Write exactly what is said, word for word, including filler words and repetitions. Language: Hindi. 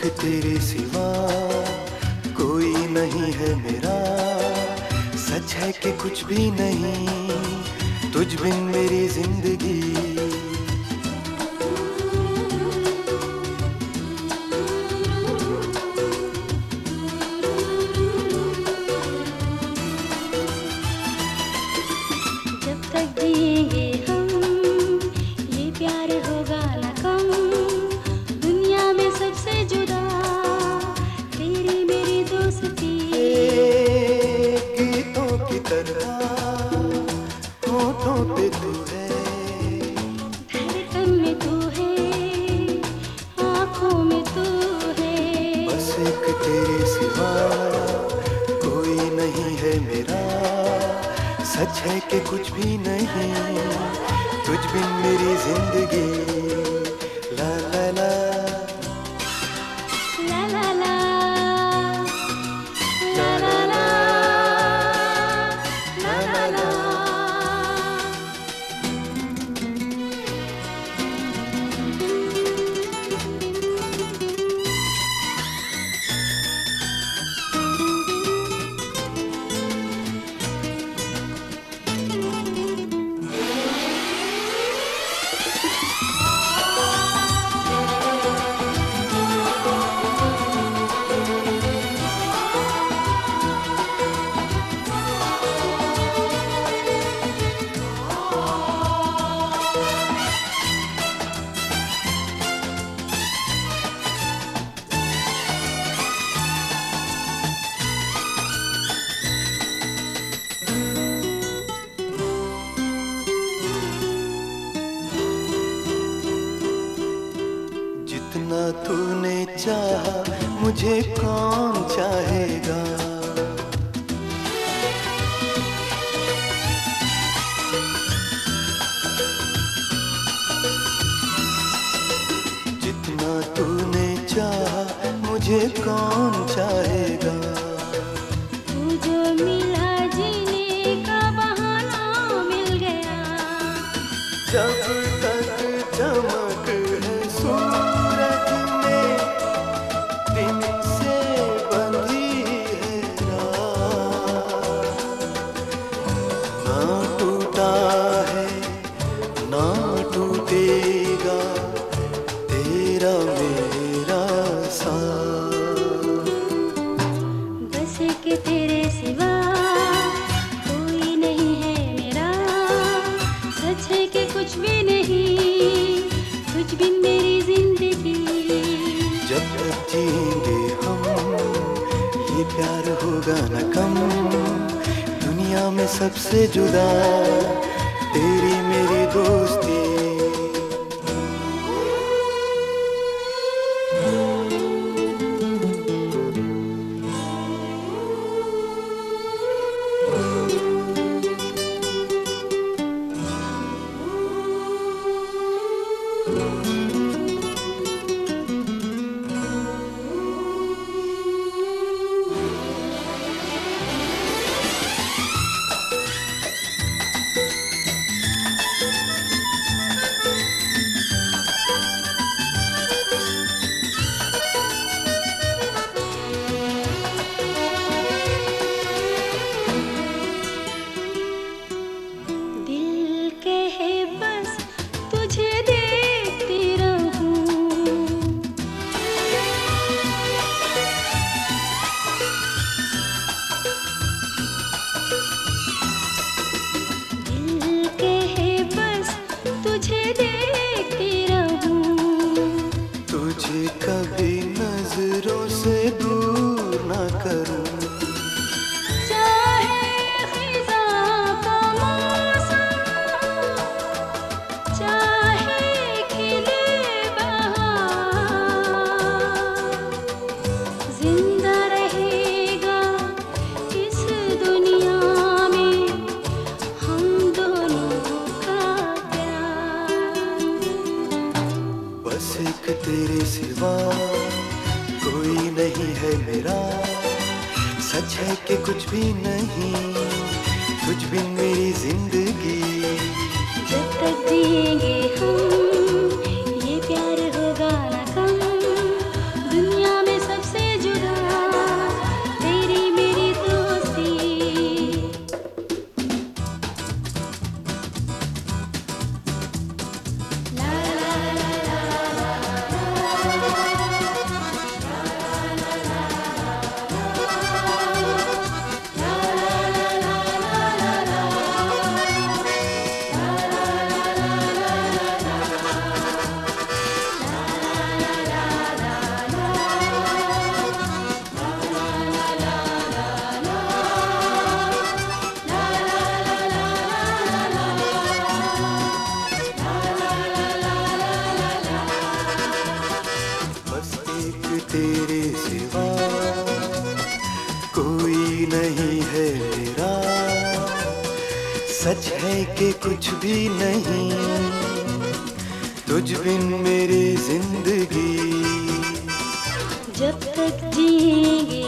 तेरे सिवा कोई नहीं है मेरा, सच है कि कुछ भी नहीं तुझ बिन मेरी जिंदगी। जब तक जिएंगे हम ये प्यार होगा न कम, दुनिया में सबसे जुदा तेरी मेरी दोस्ती। गीतों की तरह होठों पे तू है, धड़कन में तू है, आँखों में तू है। बस एक तेरे सिवा कोई नहीं है मेरा, सच है कि कुछ भी नहीं तुझ बिन मेरी जिंदगी। ला ला ला ला ला ला ला ला ला ला ला ला। जितना तूने चाहा मुझे कौन चाहेगा, जितना तूने चाहा मुझे कौन चाहेगा। तू जो मिला जीने का बहाना मिल गया। जब तक चमक है सूरज में, दिन से बंधी है रात, ना टूटा है ना टूटेगा तेरा मेरा साथ। बस के तेरे सिवा कोई नहीं है मेरा, सच है कि कुछ भी नहीं कुछ बिन मेरी जिंदगी। जब तक जिएंगे हम ये प्यार होगा न कम, दुनिया में सबसे जुदा तेरी मेरी दोस्ती। दिल कहे बस तुझे देखती रहूं, दिल कहे बस तुझे देखती रहूं। तुझे कभी नजरों से दूर ना करूं, चाहे खिज़ां का मौसम, चाहे खिले बहार, जिंदा रहेगा इस दुनिया में हम दोनों का प्यार। बस एक तेरे सिवा कोई नहीं है मेरा, सच है कि कुछ भी नहीं तुझ बिन मेरी जिंदगी। जब तक जिएंगे हम ये प्यार होगा न कम, दुनिया सच है कि कुछ भी नहीं, तुझ बिन मेरी जिंदगी। जब तक जिएंगे